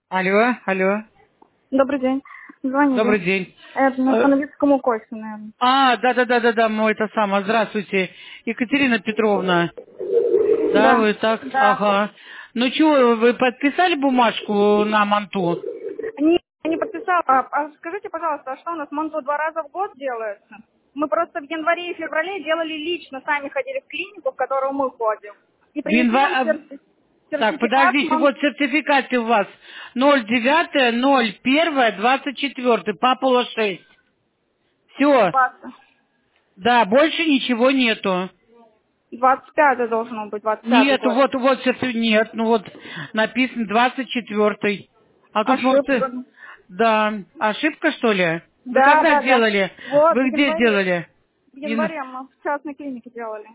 Алло, алло. Добрый день. Добрый Звонили. день. Это на Становицкому кольцу, наверное. Да, мой это самое. Здравствуйте. Екатерина Петровна. Да, Да. вы так, Да. ага. Ну что, вы подписали бумажку на манту? Не подписала. А скажите, пожалуйста, а что у нас МОНТО 2 раза в год делается? Мы просто в январе и феврале делали лично, сами ходили в клинику, в которую мы ходим. И В принесли нам январе... Так, сертификат подождите, МОНТО. вот сертификат у вас. 09.01.24, Папула 6. Все. Да, больше ничего нету. 25 должно быть, 25 Нету, год. вот, нет, ну вот написано 24-й. А тут может... Ошибка. Да, ошибка что ли? Вы Да, когда да, да. сделали? Вот, в Вы где январе. делали? В И, январе мы в частной клинике делали.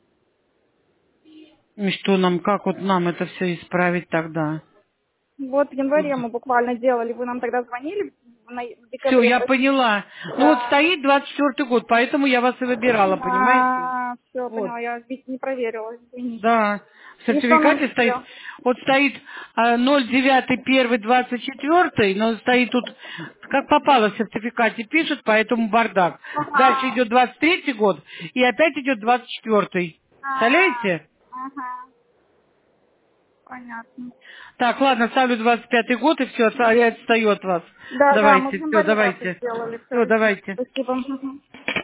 и что нам, как вот нам это все исправить тогда? Вот в январе мы буквально делали. Вы нам тогда звонили в Все, декабре, я простите. поняла. Ну вот Да. стоит 24-й год, поэтому я вас и выбирала, понимаете? Все, Вот. поняла. Я ведь не проверила, извините. Да, в И что нам сертификате стоит, сделать? вот стоит 09.01.24, но стоит тут, как попало в сертификате, пишет, поэтому бардак. Дальше Ага. идет 23-й год, и опять идет 24-й. Представляете? Ага. Понятно. Так, ладно, ставлю 25-й год, и все, я отстаю от вас. Да, да, мы в Давайте, все, январе, да, давайте. сделали. Все, Все, извините. давайте. Спасибо. Мгм.